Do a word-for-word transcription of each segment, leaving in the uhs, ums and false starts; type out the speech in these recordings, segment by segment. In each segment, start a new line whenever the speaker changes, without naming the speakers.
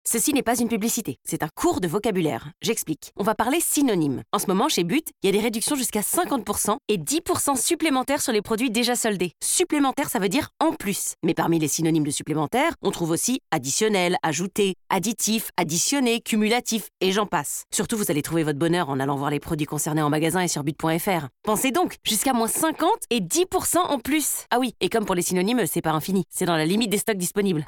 Ceci n'est pas une publicité, c'est un cours de vocabulaire. J'explique. On va parler synonymes. En ce moment, chez But, il y a des réductions jusqu'à cinquante pour cent et dix pour cent supplémentaires sur les produits déjà soldés. Supplémentaire, ça veut dire en plus. Mais parmi les synonymes de supplémentaire, on trouve aussi additionnel, ajouté, additif, additionné, cumulatif, et j'en passe. Surtout, vous allez trouver votre bonheur en allant voir les produits concernés en magasin et sur but point f r. Pensez donc, jusqu'à moins cinquante et dix pour cent en plus. Ah oui, et comme pour les synonymes, c'est pas infini, c'est dans la limite des stocks disponibles.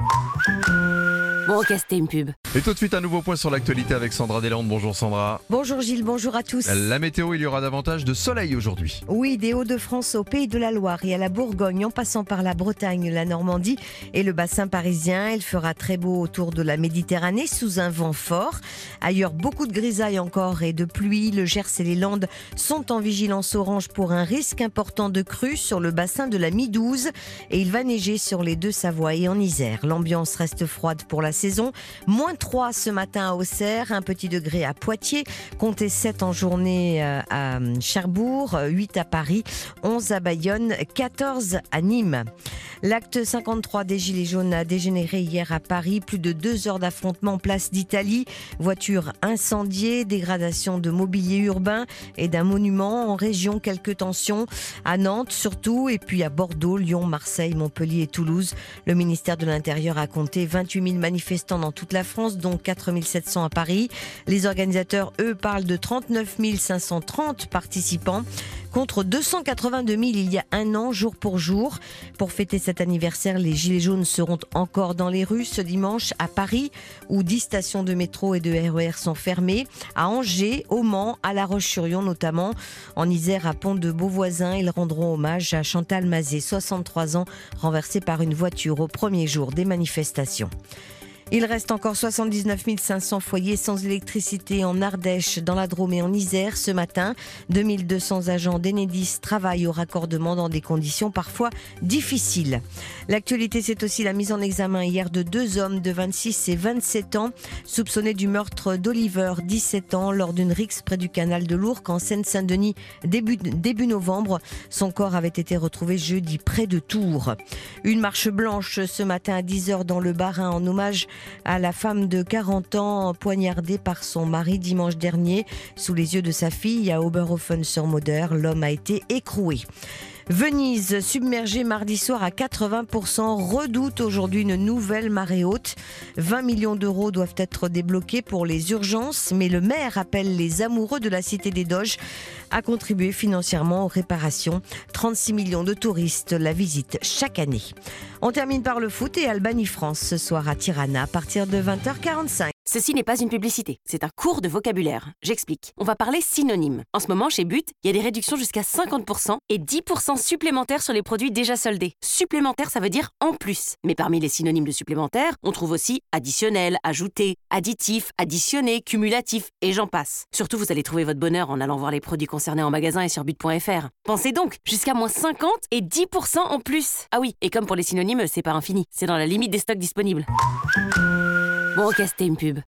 Bon, ok, c'était une pub.
Et tout de suite, un nouveau point sur l'actualité avec Sandra Deslandes. Bonjour Sandra.
Bonjour Gilles, bonjour à tous.
La météo, il y aura davantage de soleil aujourd'hui.
Oui, des Hauts-de-France au Pays de la Loire et à la Bourgogne, en passant par la Bretagne, la Normandie et le bassin parisien. Il fera très beau autour de la Méditerranée sous un vent fort. Ailleurs, beaucoup de grisailles encore et de pluie. Le Gers et les Landes sont en vigilance orange pour un risque important de crue sur le bassin de la Midouze. Et il va neiger sur les Deux-Savoies et en Isère. L'ambiance reste froide pour la saison. Moins trois ce matin à Auxerre, un petit degré à Poitiers, comptez sept en journée à Cherbourg, huit à Paris, onze à Bayonne, quatorze à Nîmes. L'acte cinquante-trois des Gilets jaunes a dégénéré hier à Paris. Plus de deux heures d'affrontement place d'Italie. Voitures incendiées, dégradation de mobilier urbain et d'un monument. En région, quelques tensions. À Nantes surtout, et puis à Bordeaux, Lyon, Marseille, Montpellier et Toulouse. Le ministère de l'Intérieur a compté vingt-huit mille manifestants dans toute la France, dont quatre mille sept cents à Paris. Les organisateurs, eux, parlent de trente-neuf mille cinq cent trente participants, contre deux cent quatre-vingt-deux mille il y a un an, jour pour jour. Pour fêter cet anniversaire, les Gilets jaunes seront encore dans les rues ce dimanche à Paris, où dix stations de métro et de R E R sont fermées, à Angers, au Mans, à La Roche-sur-Yon notamment. En Isère, à Pont-de-Beauvoisin, ils rendront hommage à Chantal Mazet, soixante-trois ans, renversée par une voiture au premier jour des manifestations. Il reste encore soixante-dix-neuf mille cinq cents foyers sans électricité en Ardèche, dans la Drôme et en Isère ce matin. deux mille deux cents agents d'Enedis travaillent au raccordement dans des conditions parfois difficiles. L'actualité, c'est aussi la mise en examen hier de deux hommes de vingt-six et vingt-sept ans, soupçonnés du meurtre d'Oliver, dix-sept ans, lors d'une rixe près du canal de l'Ourcq en Seine-Saint-Denis début, début novembre. Son corps avait été retrouvé jeudi près de Tours. Une marche blanche ce matin à dix heures dans le Bas-Rhin en hommage à la femme de quarante ans poignardée par son mari dimanche dernier. Sous les yeux de sa fille à Oberhofen-sur-Moder, l'homme a été écroué. Venise, submergée mardi soir à quatre-vingts pour cent, redoute aujourd'hui une nouvelle marée haute. vingt millions d'euros doivent être débloqués pour les urgences, mais le maire appelle les amoureux de la Cité des Doges à contribuer financièrement aux réparations. trente-six millions de touristes la visitent chaque année. On termine par le foot et Albanie-France ce soir à Tirana à partir de vingt heures quarante-cinq.
Ceci n'est pas une publicité, c'est un cours de vocabulaire. J'explique. On va parler synonymes. En ce moment, chez But, il y a des réductions jusqu'à cinquante pour cent et dix pour cent supplémentaires sur les produits déjà soldés. Supplémentaire, ça veut dire en plus. Mais parmi les synonymes de supplémentaire, on trouve aussi additionnel, ajouté, additif, additionné, cumulatif, et j'en passe. Surtout, vous allez trouver votre bonheur en allant voir les produits concernés en magasin et sur but point f r. Pensez donc, jusqu'à moins cinquante et dix pour cent en plus. Ah oui, et comme pour les synonymes, c'est pas infini, c'est dans la limite des stocks disponibles. Bon, ok, c'était une pub.